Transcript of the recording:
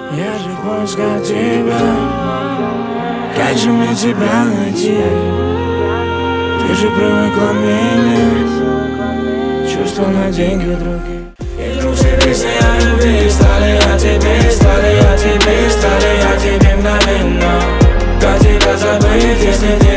Я же в поисках тебя. Как же мне тебя найти? Ты же привыкла менять чувства на деньги других. И вдруг все песни о любви стали о тебе, стали о тебе, стали о тебе мгновенно. Как тебя забыть, если не